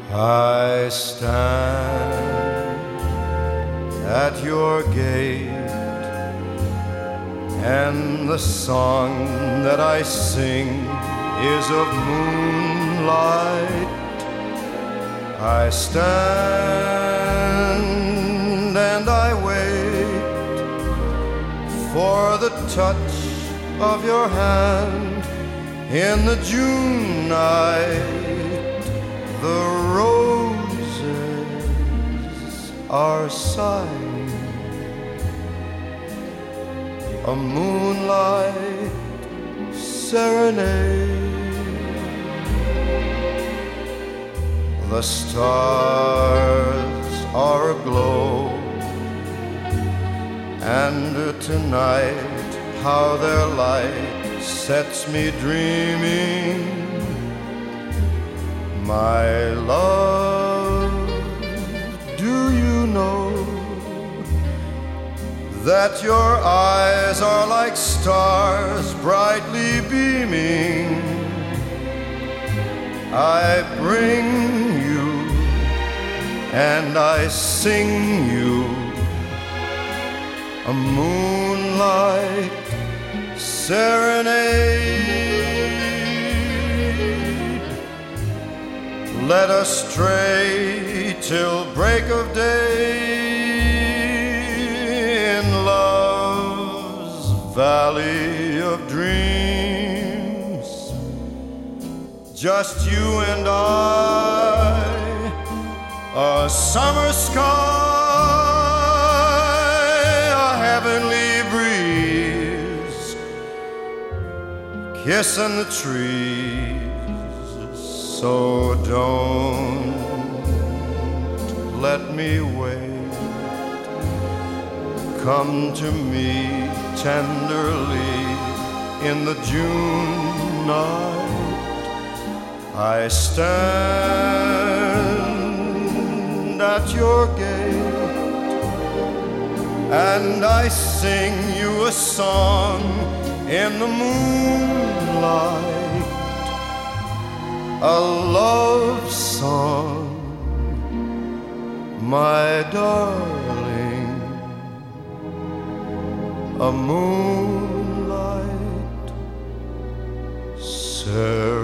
I stand at your gate, and the song that I sing is of moonlight. I stand and I wait for the touch of your hand in the June night. The roses are sighing, a moonlight serenade. The stars are aglow, and tonight how their light sets me dreaming. My love, do you know that your eyes are like stars brightly beaming? I bring you and I sing you a moonlight serenade. Let us stray till break of day in love's valley of dreams. Just you and I, a summer sky, a heavenly breeze, kissing the trees. So don't let me wait. Come to me tenderly in the June night. I stand at your gate, and I sing you a song in the moonlight. A love song, my darling, a moonlight serenade.